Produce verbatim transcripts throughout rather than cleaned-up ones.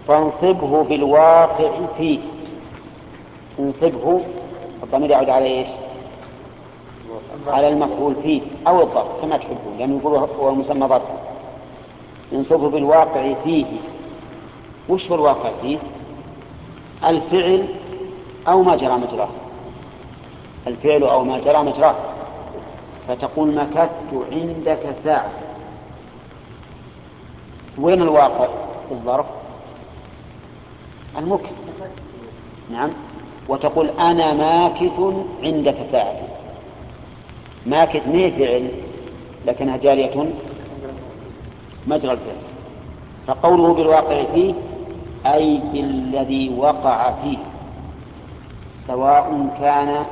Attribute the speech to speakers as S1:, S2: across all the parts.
S1: فانصبه بالواقع فيه. انصبه الضمير يعود على ايش؟ على المفعول فيه أو الظرف كما تحبون، لأنه يقول هو مسمى ظرف. انصبه بالواقع فيه. وش هو الواقع فيه؟ الفعل أو ما جرى مجراه، الفعل أو ما جرى مجراه. فتقول مكثت عندك ساعة. وين الواقع في الظرف؟ المكث. نعم. وتقول أنا ماكث عندك ساعة. ماكث ما فعل لكنها جارية مجرى الفعل. فقوله بالواقع فيه أي بالذي وقع فيه، سواء كان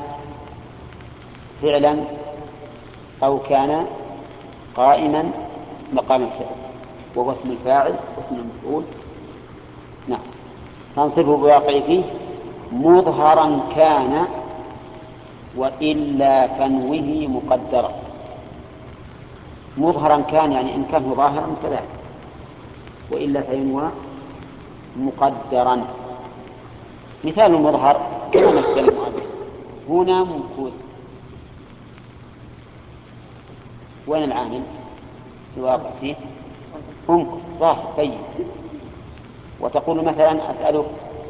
S1: فعلا أو كان قائما مقام الفعل، وهو اسم الفاعل واسم المفعول. نعم. تنصبه بواقع فيه مظهرا كان وإلا فنوه مقدرا. مظهرا كان يعني إن كان ظاهرا كذلك، وإلا فينوى مقدرا. مثال المظهر كما مثل المؤلف هنا ممكوث. وين العامل الواقع فيه؟ ممكن ظاهر طيب. وتقول مثلا أسألك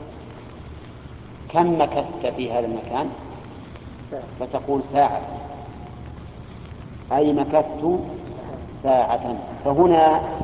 S1: كم مكثت في هذا المكان؟ فتقول ساعة، أي مكثت ساعة. فهنا